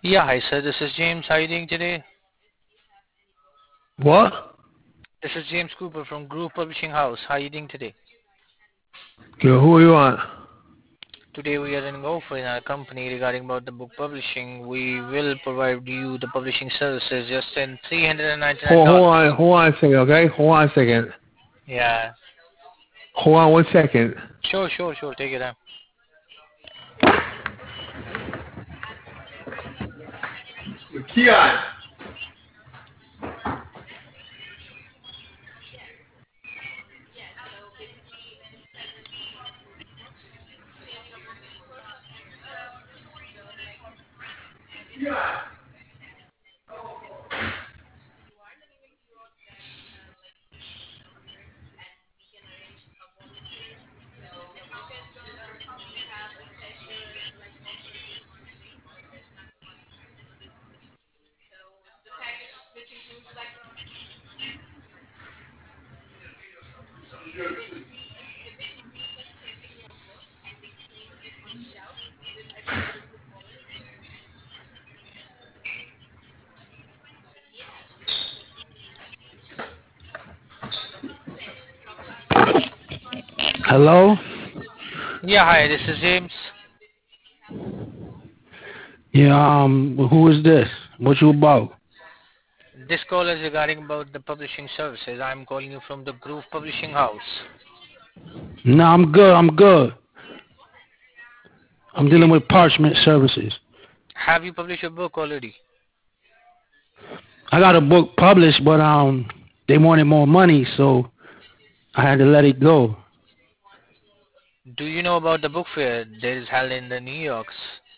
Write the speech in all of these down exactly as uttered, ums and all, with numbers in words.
Yeah, hi sir, this is James. How are you doing today? What? This is James Cooper from Groove Publishing House. How are you doing today? Yo, who are you on? Today we are running offer in our company regarding about the book publishing. We will provide you the publishing services just in three hundred ninety-nine Hold, hold dollars. on, hold on a second, okay? Hold on a second. Yeah, Hold on one second. sure, sure, sure. Take it time. Keon. Hello? Yeah, hi, this is James. Yeah, um, who is this? What you about? This call is regarding about the publishing services. I'm calling you from the Groove Publishing House. No, I'm good, I'm good. I'm dealing Okay. with Parchment Services. Have you published your book already? I got a book published, but um, they wanted more money, so I had to let it go. Do you know about the book fair that is held in the New York?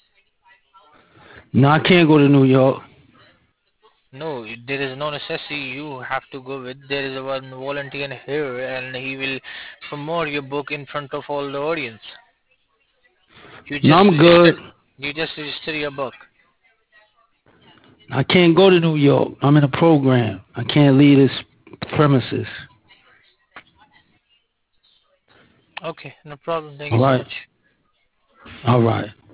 No, I can't go to New York. No, there is no necessity you have to go with. There is a one volunteer here and he will promote your book in front of all the audience. You No, just I'm register, good. you just register your book. I can't go to New York. I'm in a program. I can't leave this premises. Okay, no problem. Thank All you so right. much. All right.